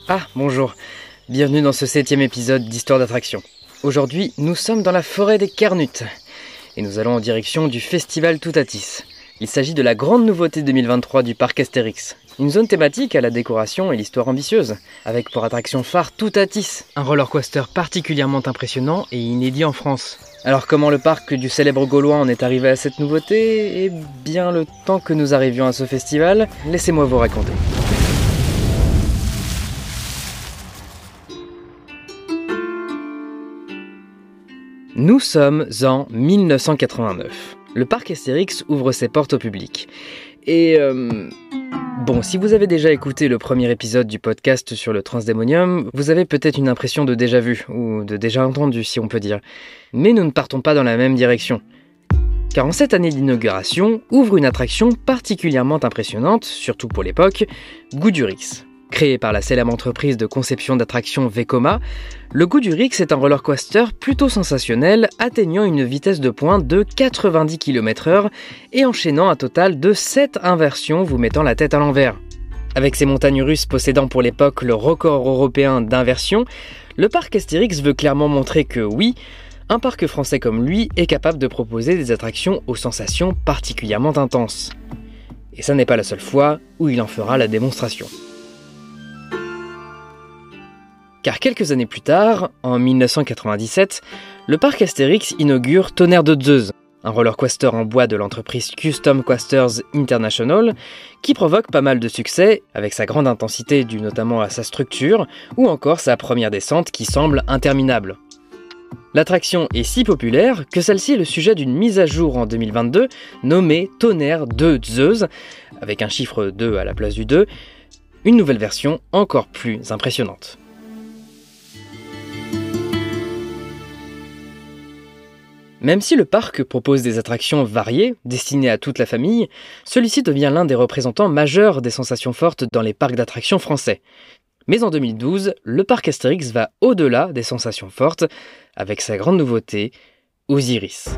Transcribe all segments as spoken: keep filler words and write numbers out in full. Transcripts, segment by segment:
Ah, bonjour. Bienvenue dans ce septième épisode d'Histoire d'attraction. Aujourd'hui, nous sommes dans la forêt des Carnutes et nous allons en direction du festival Toutatis. Il s'agit de la grande nouveauté deux mille vingt-trois du parc Astérix. Une zone thématique à la décoration et l'histoire ambitieuse, avec pour attraction phare Toutatis, un roller coaster particulièrement impressionnant et inédit en France. Alors comment le parc du célèbre Gaulois en est arrivé à cette nouveauté? Eh bien, le temps que nous arrivions à ce festival, laissez-moi vous raconter. Nous sommes en mille neuf cent quatre-vingt-neuf. Le parc Astérix ouvre ses portes au public. Et euh... bon, si vous avez déjà écouté le premier épisode du podcast sur le Transdémonium, vous avez peut-être une impression de déjà vu, ou de déjà entendu si on peut dire. Mais nous ne partons pas dans la même direction. Car en cette année d'inauguration, ouvre une attraction particulièrement impressionnante, surtout pour l'époque, Goudurix. Créé par la célèbre entreprise de conception d'attractions Vekoma, le Goudurix est un roller coaster plutôt sensationnel, atteignant une vitesse de pointe de quatre-vingt-dix kilomètres heure et enchaînant un total de sept inversions vous mettant la tête à l'envers. Avec ses montagnes russes possédant pour l'époque le record européen d'inversion, le parc Astérix veut clairement montrer que oui, un parc français comme lui est capable de proposer des attractions aux sensations particulièrement intenses. Et ça n'est pas la seule fois où il en fera la démonstration. Car quelques années plus tard, en mille neuf cent quatre-vingt-dix-sept, le parc Astérix inaugure Tonnerre de Zeus, un roller coaster en bois de l'entreprise Custom Coasters International, qui provoque pas mal de succès, avec sa grande intensité due notamment à sa structure, ou encore sa première descente qui semble interminable. L'attraction est si populaire que celle-ci est le sujet d'une mise à jour en deux mille vingt-deux, nommée Tonnerre de Zeus, avec un chiffre deux à la place du deux, une nouvelle version encore plus impressionnante. Même si le parc propose des attractions variées, destinées à toute la famille, celui-ci devient l'un des représentants majeurs des sensations fortes dans les parcs d'attractions français. Mais en deux mille douze, le parc Astérix va au-delà des sensations fortes, avec sa grande nouveauté, Osiris.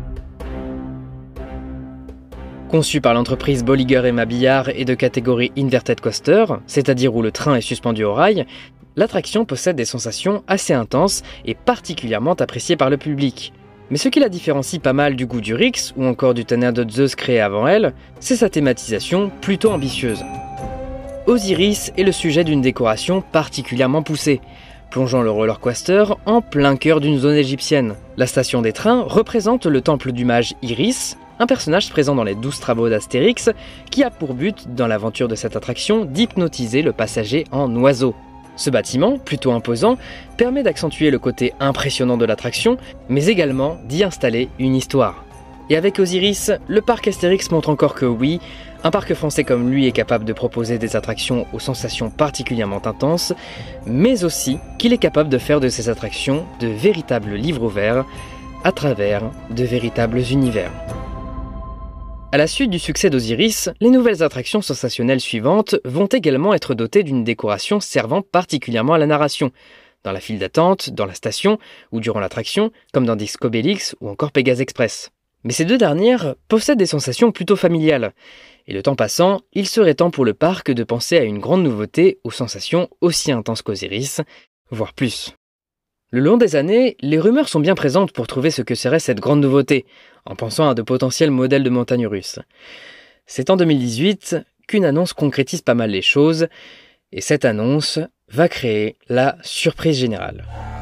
Conçu par l'entreprise Bolliger et Mabillard et de catégorie Inverted Coaster, c'est-à-dire où le train est suspendu au rail, l'attraction possède des sensations assez intenses et particulièrement appréciées par le public. Mais ce qui la différencie pas mal du Goudurix ou encore du Tonnerre de Zeus créé avant elle, c'est sa thématisation plutôt ambitieuse. Osiris est le sujet d'une décoration particulièrement poussée, plongeant le roller coaster en plein cœur d'une zone égyptienne. La station des trains représente le temple du mage Iris, un personnage présent dans les douze travaux d'Astérix, qui a pour but, dans l'aventure de cette attraction, d'hypnotiser le passager en oiseau. Ce bâtiment, plutôt imposant, permet d'accentuer le côté impressionnant de l'attraction, mais également d'y installer une histoire. Et avec Osiris, le parc Astérix montre encore que oui, un parc français comme lui est capable de proposer des attractions aux sensations particulièrement intenses, mais aussi qu'il est capable de faire de ces attractions de véritables livres ouverts, à travers de véritables univers. À la suite du succès d'Osiris, les nouvelles attractions sensationnelles suivantes vont également être dotées d'une décoration servant particulièrement à la narration, dans la file d'attente, dans la station ou durant l'attraction, comme dans Discobélix ou encore Pégase Express. Mais ces deux dernières possèdent des sensations plutôt familiales, et le temps passant, il serait temps pour le parc de penser à une grande nouveauté aux sensations aussi intenses qu'Osiris, voire plus. Le long des années, les rumeurs sont bien présentes pour trouver ce que serait cette grande nouveauté, en pensant à de potentiels modèles de montagnes russes. C'est en deux mille dix-huit qu'une annonce concrétise pas mal les choses, et cette annonce va créer la surprise générale.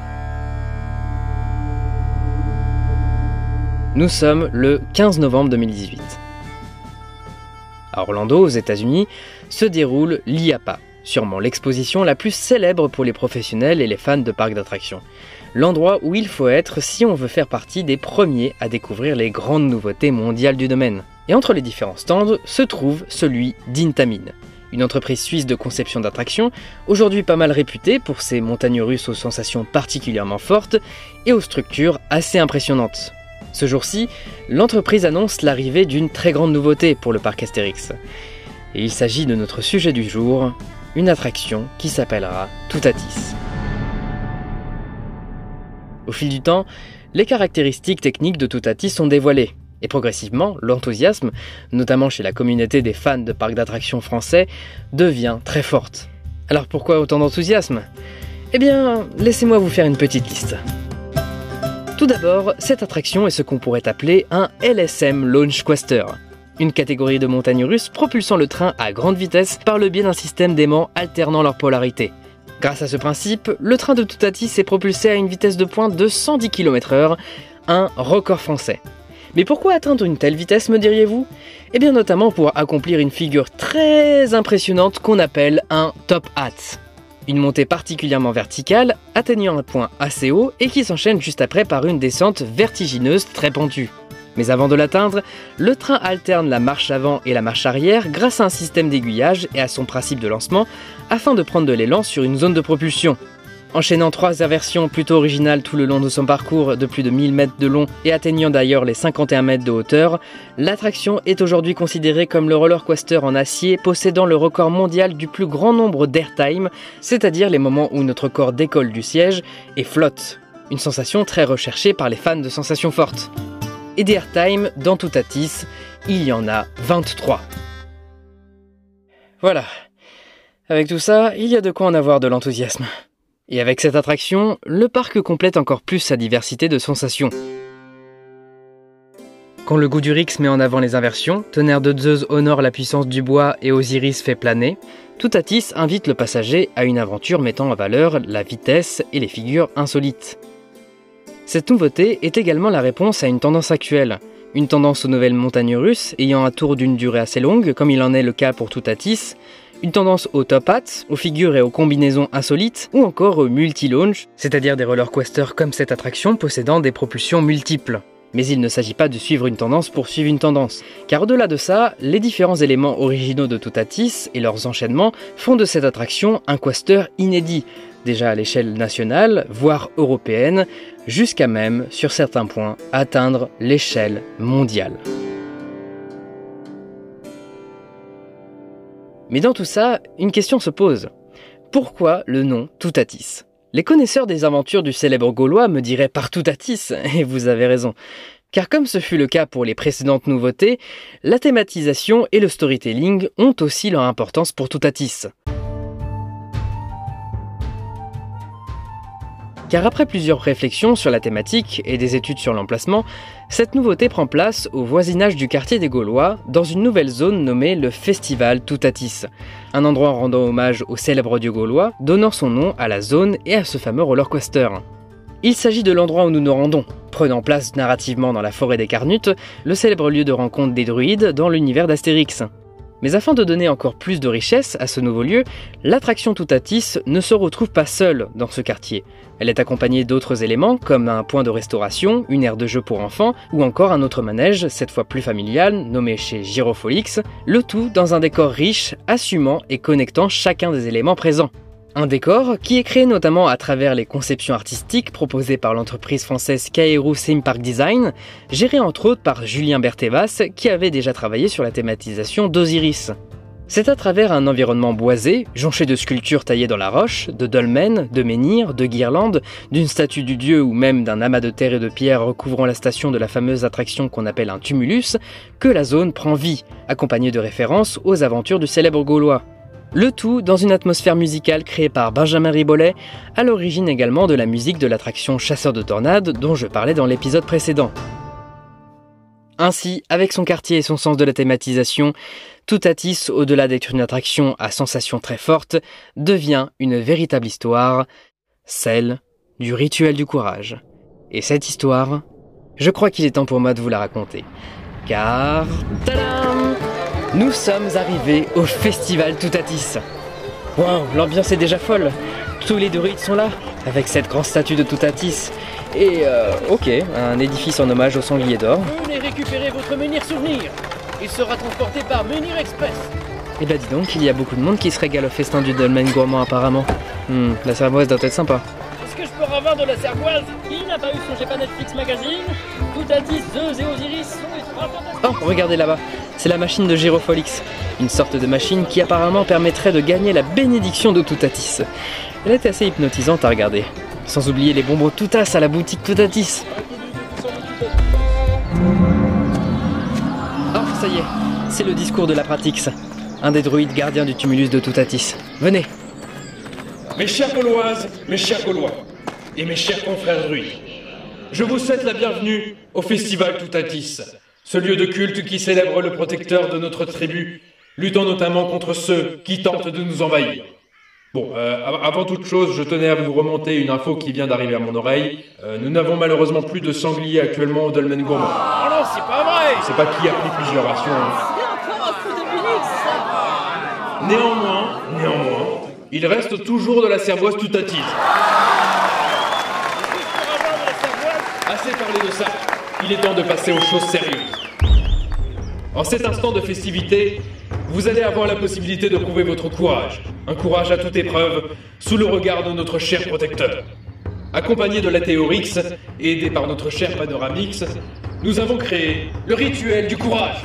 Nous sommes le quinze novembre deux mille dix-huit. À Orlando, aux États-Unis, se déroule l'I A P A, sûrement l'exposition la plus célèbre pour les professionnels et les fans de parcs d'attractions. L'endroit où il faut être si on veut faire partie des premiers à découvrir les grandes nouveautés mondiales du domaine. Et entre les différents stands se trouve celui d'Intamin, une entreprise suisse de conception d'attractions, aujourd'hui pas mal réputée pour ses montagnes russes aux sensations particulièrement fortes et aux structures assez impressionnantes. Ce jour-ci, l'entreprise annonce l'arrivée d'une très grande nouveauté pour le parc Astérix. Et il s'agit de notre sujet du jour, une attraction qui s'appellera Toutatis. Au fil du temps, les caractéristiques techniques de Toutatis sont dévoilées, et progressivement, l'enthousiasme, notamment chez la communauté des fans de parcs d'attractions français, devient très forte. Alors pourquoi autant d'enthousiasme? Eh bien, laissez-moi vous faire une petite liste. Tout d'abord, cette attraction est ce qu'on pourrait appeler un L S M Launch Coaster, une catégorie de montagnes russes propulsant le train à grande vitesse par le biais d'un système d'aimants alternant leur polarité. Grâce à ce principe, le train de Toutatis est propulsé à une vitesse de pointe de cent dix kilomètres heure, un record français. Mais pourquoi atteindre une telle vitesse, me diriez-vous? Eh bien notamment pour accomplir une figure très impressionnante qu'on appelle un top hat. Une montée particulièrement verticale, atteignant un point assez haut et qui s'enchaîne juste après par une descente vertigineuse très pentue. Mais avant de l'atteindre, le train alterne la marche avant et la marche arrière grâce à un système d'aiguillage et à son principe de lancement afin de prendre de l'élan sur une zone de propulsion. Enchaînant trois inversions plutôt originales tout le long de son parcours de plus de mille mètres de long et atteignant d'ailleurs les cinquante et un mètres de hauteur, l'attraction est aujourd'hui considérée comme le roller coaster en acier possédant le record mondial du plus grand nombre d'airtime, c'est-à-dire les moments où notre corps décolle du siège et flotte. Une sensation très recherchée par les fans de sensations fortes. Et des airtime dans Toutatis, il y en a vingt-trois. Voilà. Avec tout ça, il y a de quoi en avoir de l'enthousiasme. Et avec cette attraction, le parc complète encore plus sa diversité de sensations. Quand le Goudurix met en avant les inversions, Tonnerre de Zeus honore la puissance du bois et Osiris fait planer, Toutatis invite le passager à une aventure mettant en valeur la vitesse et les figures insolites. Cette nouveauté est également la réponse à une tendance actuelle, une tendance aux nouvelles montagnes russes ayant un tour d'une durée assez longue, comme il en est le cas pour Toutatis, une tendance aux top hats, aux figures et aux combinaisons insolites, ou encore aux multi-launch, c'est-à-dire des roller coasters comme cette attraction possédant des propulsions multiples. Mais il ne s'agit pas de suivre une tendance pour suivre une tendance, car au-delà de ça, les différents éléments originaux de Toutatis et leurs enchaînements font de cette attraction un coaster inédit, déjà à l'échelle nationale, voire européenne, jusqu'à même, sur certains points, atteindre l'échelle mondiale. Mais dans tout ça, une question se pose. Pourquoi le nom Toutatis? Les connaisseurs des aventures du célèbre Gaulois me diraient par Toutatis, et vous avez raison. Car comme ce fut le cas pour les précédentes nouveautés, la thématisation et le storytelling ont aussi leur importance pour Toutatis. Car après plusieurs réflexions sur la thématique et des études sur l'emplacement, cette nouveauté prend place au voisinage du quartier des Gaulois, dans une nouvelle zone nommée le Festival Toutatis, un endroit rendant hommage au célèbre dieu gaulois, donnant son nom à la zone et à ce fameux roller coaster. Il s'agit de l'endroit où nous nous rendons, prenant place narrativement dans la forêt des Carnutes, le célèbre lieu de rencontre des druides dans l'univers d'Astérix. Mais afin de donner encore plus de richesse à ce nouveau lieu, l'attraction Toutatis ne se retrouve pas seule dans ce quartier. Elle est accompagnée d'autres éléments comme un point de restauration, une aire de jeu pour enfants ou encore un autre manège, cette fois plus familial, nommé chez Gyrofolix, le tout dans un décor riche, assumant et connectant chacun des éléments présents. Un décor qui est créé notamment à travers les conceptions artistiques proposées par l'entreprise française Kaeru Theme Park Design, gérée entre autres par Julien Berthevas qui avait déjà travaillé sur la thématisation d'Osiris. C'est à travers un environnement boisé, jonché de sculptures taillées dans la roche, de dolmens, de menhirs, de guirlandes, d'une statue du dieu ou même d'un amas de terre et de pierre recouvrant la station de la fameuse attraction qu'on appelle un tumulus, que la zone prend vie, accompagnée de références aux aventures du célèbre Gaulois. Le tout dans une atmosphère musicale créée par Benjamin Ribollet, à l'origine également de la musique de l'attraction Chasseur de Tornades dont je parlais dans l'épisode précédent. Ainsi, avec son quartier et son sens de la thématisation, Toutatis, au-delà d'être une attraction à sensations très fortes, devient une véritable histoire, celle du rituel du courage. Et cette histoire, je crois qu'il est temps pour moi de vous la raconter. Car, tadam, nous sommes arrivés au Festival Toutatis. Wow, l'ambiance est déjà folle. Tous les druides sont là, avec cette grande statue de Toutatis. Et euh, ok, un édifice en hommage au sanglier d'or. Venez récupérer votre menhir souvenir. Il sera transporté par Menhir Express. Et bah dis donc, il y a beaucoup de monde qui se régale au festin du dolmen gourmand apparemment. Hmm, la cervoise doit être sympa. Est-ce que je peux avoir de la cervoise? Qui n'a pas eu son G P Netflix Magazine? Toutatis, Zeus et Osiris sont ultra fantastiques. Oh, regardez là-bas, c'est la machine de Gyrofolix. Une sorte de machine qui apparemment permettrait de gagner la bénédiction de Toutatis. Elle est assez hypnotisante à regarder. Sans oublier les bonbons Toutas à la boutique Toutatis. Oh, ça y est, c'est le discours de la Pratix, un des druides gardiens du tumulus de Toutatis. Venez. Mes chères Gauloises, mes chers Gaulois, et mes chers confrères druides, je vous souhaite la bienvenue au Festival Toutatis, ce lieu de culte qui célèbre le protecteur de notre tribu, luttant notamment contre ceux qui tentent de nous envahir. Bon, euh, avant toute chose, je tenais à vous remonter une info qui vient d'arriver à mon oreille. Euh, nous n'avons malheureusement plus de sangliers actuellement au dolmen gourmand. Oh non, c'est pas vrai! Je sais pas qui a pris plusieurs rations. Néanmoins, néanmoins, il reste toujours de la cervoise Toutatis. Assez parlé de ça, il est temps de passer aux choses sérieuses. En cet instant de festivité, vous allez avoir la possibilité de prouver votre courage. Un courage à toute épreuve, sous le regard de notre cher protecteur. Accompagné de l'Athéorix et aidé par notre cher Panoramix, nous avons créé le rituel du courage.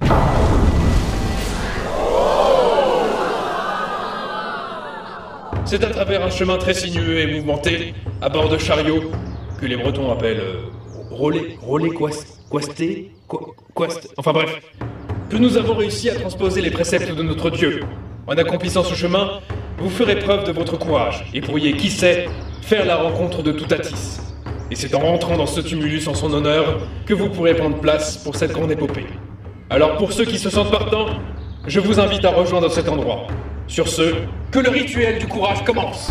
C'est à travers un chemin très sinueux et mouvementé, à bord de chariots, que les Bretons appellent euh, relais, relais, quasté, quast, enfin bref, que nous avons réussi à transposer les préceptes de notre Dieu. En accomplissant ce chemin, vous ferez preuve de votre courage et pourriez, qui sait, faire la rencontre de Toutatis. Et c'est en rentrant dans ce tumulus en son honneur que vous pourrez prendre place pour cette grande épopée. Alors pour ceux qui se sentent partants, je vous invite à rejoindre cet endroit. Sur ce, que le rituel du courage commence.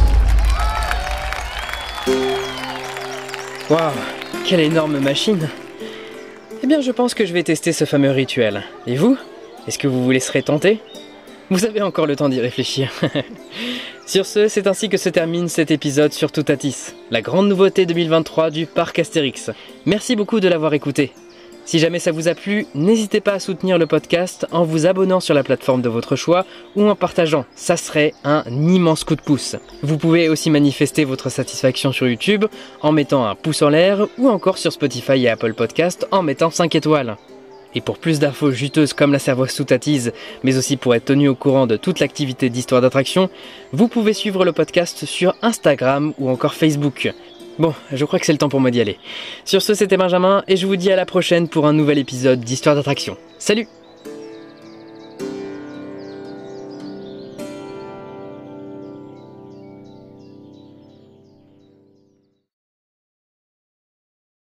Waouh, quelle énorme machine! Eh bien, je pense que je vais tester ce fameux rituel. Et vous? Est-ce que vous vous laisserez tenter? Vous avez encore le temps d'y réfléchir. Sur ce, c'est ainsi que se termine cet épisode sur Toutatis, la grande nouveauté deux mille vingt-trois du parc Astérix. Merci beaucoup de l'avoir écouté. Si jamais ça vous a plu, n'hésitez pas à soutenir le podcast en vous abonnant sur la plateforme de votre choix ou en partageant, ça serait un immense coup de pouce. Vous pouvez aussi manifester votre satisfaction sur YouTube en mettant un pouce en l'air ou encore sur Spotify et Apple Podcast en mettant cinq étoiles. Et pour plus d'infos juteuses comme la cervoise Toutatis, mais aussi pour être tenu au courant de toute l'activité d'Histoire d'Attraction, vous pouvez suivre le podcast sur Instagram ou encore Facebook. Bon, je crois que c'est le temps pour moi d'y aller. Sur ce, c'était Benjamin et je vous dis à la prochaine pour un nouvel épisode d'Histoire d'Attraction. Salut!